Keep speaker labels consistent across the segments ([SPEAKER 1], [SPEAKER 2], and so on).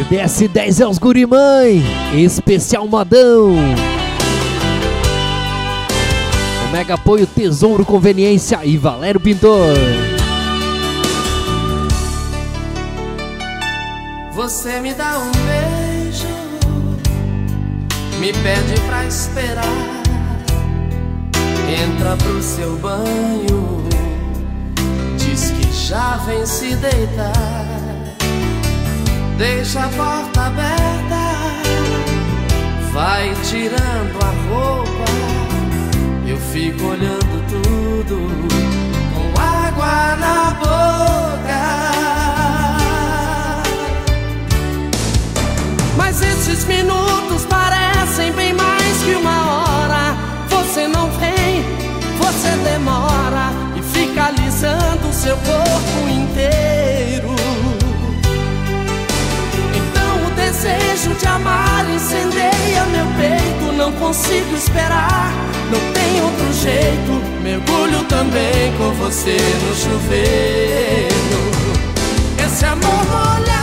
[SPEAKER 1] Desce 10 é os gurimãe, especial modão. O mega apoio Tesouro Conveniência e Valério Pintor.
[SPEAKER 2] Você me dá um beijo, me pede pra esperar, entra pro seu banho, diz que já vem se deitar, deixa a porta aberta, vai tirando a roupa, eu fico olhando tudo com água na boca. Mas esses minutos parecem bem mais que uma hora. Você não vem, você demora e fica alisando seu corpo inteiro. Então o desejo de amar incendeia meu peito. Não consigo esperar, não tem outro jeito. Mergulho também com você no chuveiro. Esse amor molhado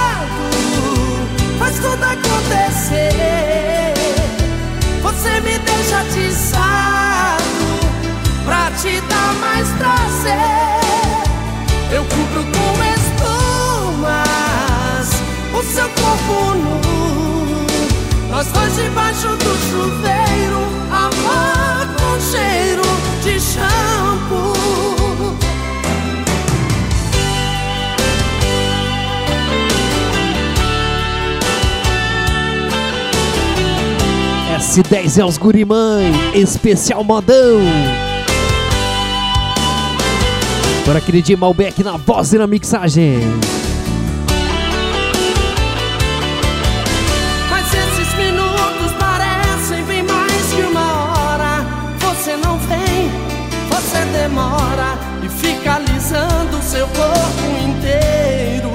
[SPEAKER 2] faz tudo acontecer. Você me deixa atiçado pra te dar mais prazer. Eu cubro com espumas o seu corpo nu, nós dois debaixo do chuveiro, amor com cheiro de shampoo.
[SPEAKER 1] S10 é os gurimãe, especial modão. Por aquele de Malbec na voz e na mixagem.
[SPEAKER 2] Mas esses minutos parecem bem mais que uma hora. Você não vem, você demora e fica alisando seu corpo inteiro.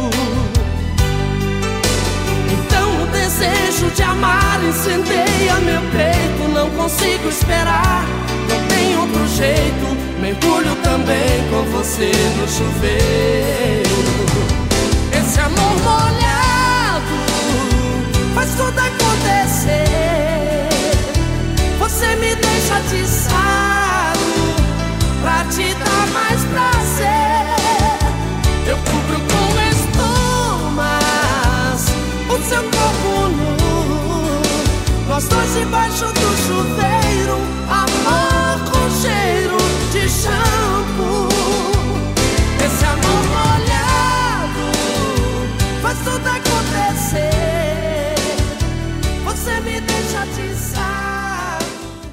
[SPEAKER 2] Então o desejo de amar incendeia meu peito. Não consigo esperar, não tem outro jeito. Mergulho também com você no chuveiro. Esse amor molhado faz tudo acontecer. Você me deixa atiçado pra te dar mais prazer. Eu cubro com espumas o seu corpo nu, nós dois debaixo do chuveiro, amor com cheiro de shampoo. Esse amor molhado faz tudo acontecer.